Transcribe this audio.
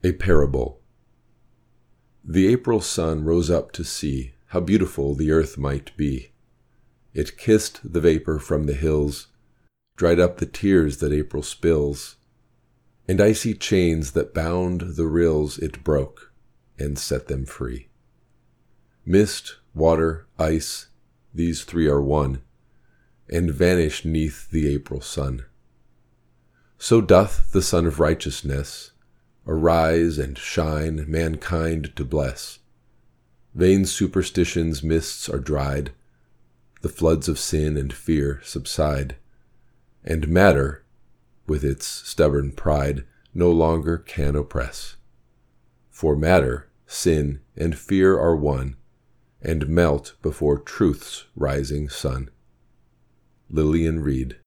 A Parable. The April sun rose up to see how beautiful the earth might be. It kissed the vapor from the hills, dried up the tears that April spills, and icy chains that bound the rills it broke and set them free. Mist, water, ice, these three are one, and vanish 'neath the April sun. So doth the Sun of Righteousness arise and shine mankind to bless. Vain superstition's mists are dried, the floods of sin and fear subside, and matter, with its stubborn pride, no longer can oppress. For matter, sin, and fear are one, and melt before truth's rising sun. Lillian Reed.